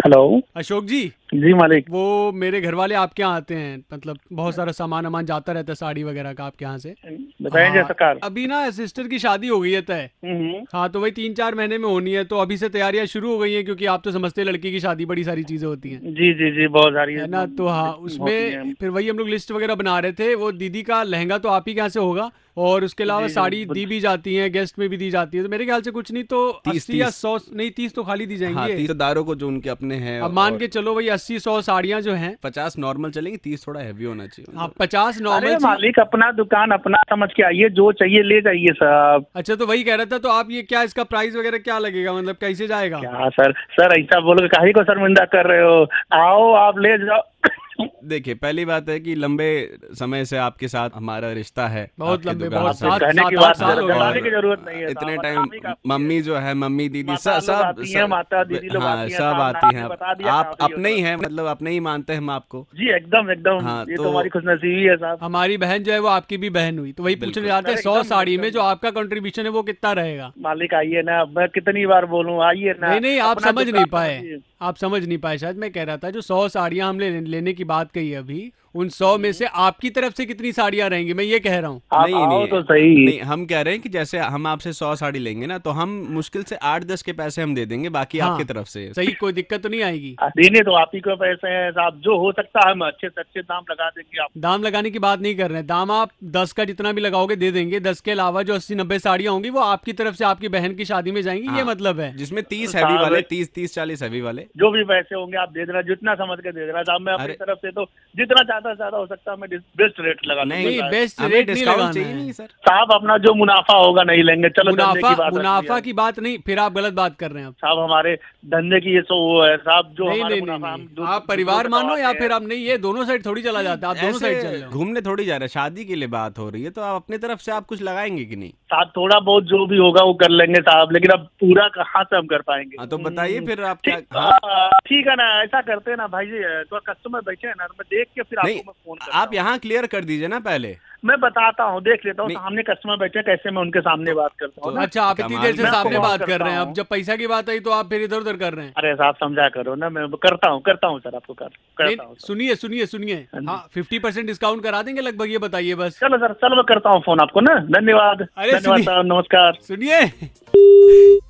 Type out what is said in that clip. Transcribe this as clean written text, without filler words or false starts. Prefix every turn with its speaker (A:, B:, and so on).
A: Hello.
B: Ashok जी।
A: जी मालिक।
B: वो मेरे घर वाले आपके यहाँ आते हैं, मतलब बहुत सारा सामान वामान जाता रहता है साड़ी वगैरह का आपके यहाँ से।
A: बताएं जय सरकार।
B: अभी ना सिस्टर की शादी हो गई है तय। हाँ, तो वही 3-4 महीने में होनी है, तो अभी से तैयारियां शुरू हो गई हैं, क्योंकि आप तो समझते हैं लड़की की शादी बड़ी सारी चीजें होती हैं।
A: जी जी जी, बहुत सारी
B: है ना। तो हाँ, उसमें फिर वही हम लोग लिस्ट वगैरह बना रहे थे। वो दीदी का लहंगा तो आप ही के यहाँ से होगा, और उसके अलावा साड़ी दी भी जाती है, गेस्ट में भी दी जाती है, तो मेरे ख्याल से कुछ नहीं तो 80 या 100 नहीं 30 तो खाली दी जाएंगी।
C: हाँ, 30 दारों को जो उनके अपने हैं।
B: अब मान के चलो भाई 80-100 साड़ियाँ जो हैं।
C: 50 नॉर्मल चलेंगी, 30 थोड़ा हैवी होना चाहिए।
B: हाँ, 50 नॉर्मल।
A: अरे मालिक, अपना दुकान अपना समझ के आइए, जो चाहिए ले जाइए साहब।
B: अच्छा, तो वही कह रहा था, तो आप ये क्या इसका प्राइस वगैरह क्या लगेगा, मतलब कैसे जाएगा?
A: क्या सर ऐसा बोल के काहे को शर्मिंदा कर रहे हो? आओ आप ले जाओ।
C: देखिए, पहली बात है कि लंबे समय से आपके साथ हमारा रिश्ता है,
B: बहुत
C: आपके
B: लंबे,
C: दुकान
B: बहुत
C: से।
A: कहने की
B: 7-8
A: बात
B: साल हो
A: बताने
B: गए।
A: की जरूरत नहीं है।
C: इतने
A: साहब,
C: टाइम
A: बताने का
C: मम्मी जो है, मम्मी दीदी
A: माता लोग
C: सब
A: आती हैं, माता दीदी लोग
C: हाँ,
A: आती हैं,
C: सब
A: साहब,
C: आती
A: नाम
C: हैं।
A: बता दिया
C: आप
A: काफी
C: अपने ही
A: होता है।
C: हैं, मतलब अपने ही मानते हैं हम आपको।
A: जी एकदम एकदम,
C: हाँ,
A: ये
C: तो
A: तो हमारी खुशनसीबी है साहब।
B: हमारी बहन जो है वो आपकी भी बहन हुई, तो वही पूछने
C: बिल्कुल।
B: जाते हैं,
A: अरे
B: 100
A: एकदम,
B: साड़ी में
A: एकदम।
B: जो आपका कंट्रीब्यूशन है वो कितना रहेगा?
A: मालिक आइए ना, मैं कितनी बार बोलूं, आइए ना।
B: नहीं नहीं, आप
A: अपना
B: समझ
A: दुकान
B: नहीं पाए।
A: समझिए।
B: आप समझ नहीं पाए शायद। मैं कह रहा था जो 100 साड़ियां हम लेने की बात कही है अभी, उन 100 में से आपकी तरफ से कितनी साड़ियां रहेंगी, मैं ये कह रहा हूँ।
A: आप
C: नहीं
A: आओ
C: नहीं
A: तो सही।
C: नहीं, हम कह रहे हैं कि जैसे हम आपसे 100 साड़ी लेंगे ना, तो हम मुश्किल से 8-10 के पैसे हम दे देंगे, बाकी
B: हाँ,
C: आपकी तरफ से।
B: सही, कोई दिक्कत तो नहीं आएगी।
A: देने तो आप ही को पैसे हैं साहब, जो हो सकता है हम अच्छे से अच्छे दाम लगा देंगे आप।
B: दाम लगाने की बात नहीं कर रहे हैं, दाम आप 10 का जितना भी लगाओगे दे देंगे। 10 के अलावा जो 80-90 साड़ियां होंगी वो आपकी तरफ से आपकी बहन की शादी में जाएंगी। ये
C: हाँ,
B: मतलब है
C: जिसमें 30
A: साहब,
C: हैवी वाले, 30-40 हैवी वाले।
A: जो भी पैसे होंगे आप दे देना, जितना समझ के दे देना साहब। मैं अपनी
C: अरे,
A: तरफ से तो जितना ज्यादा से ज्यादा हो सकता है मैं बेस्ट रेट लगा दूंगा
B: नहीं,
A: साहब।
B: बेस्ट
C: हमें
B: रेट नहीं
C: डिस्काउंट
B: लगाना
C: चाहिए
B: है।
C: नहीं सर।
A: साहब अपना जो मुनाफा होगा नहीं लेंगे। चलो धंधे की बात
B: मुनाफा की बात नहीं, फिर आप गलत बात कर रहे हैं।
A: साहब, हमारे धंधे की ये तो वो है साहब, जो
B: नहीं
A: हमारे
B: नहीं
A: मुनाफा
B: नहीं,
A: हम
B: आप परिवार मानो या फिर आप नहीं, ये दोनों साइड थोड़ी चला जाता है। आप दोनों साइड चल रहे
C: ऐसे
B: हो।
C: घूमने थोड़ी जा रहे हैं, शादी के लिए बात हो रही है, तो आप अपनी तरफ से आप कुछ लगाएंगे कि नहीं?
A: साहब थोड़ा बहुत जो भी होगा वो कर लेंगे साहब, लेकिन अब पूरा कहाँ से हम कर पाएंगे?
C: हाँ, तो बताइए फिर आप क्या।
A: ठीक है ना, ऐसा करते हैं ना भाई जी, तो कस्टमर बैठे हैं ना, तो मैं देख के फिर
C: नहीं,
A: आपको मैं फोन करता
C: आप यहाँ क्लियर कर दीजिए ना पहले।
A: मैं बताता हूँ, देख लेता हूँ
C: नहीं।
A: सामने कस्टमर बैठे हैं, कैसे मैं उनके सामने बात करता हूँ
C: तो
A: ना।
B: अच्छा, आप इतनी देर से
A: मैं
B: सामने
A: आपको
B: बात
A: कॉल
B: कर रहे हैं,
A: करता
B: अब जब पैसा की बात आई तो आप फिर इधर उधर कर रहे हैं।
A: अरे साहब समझा करो ना, मैं करता हूँ सर, आपको करता
B: नहीं,
A: हूँ सर।
B: सुनिए सुनिए सुनिए,
A: हाँ जी।
B: हाँ 50% डिस्काउंट करा देंगे लगभग, ये बताइए बस।
A: चलो सर, चलो मैं करता हूँ फोन आपको ना। धन्यवाद।
B: अरे
A: धन्यवाद
B: सुनिए।
A: साहब, नमस्कार।
B: सुनिए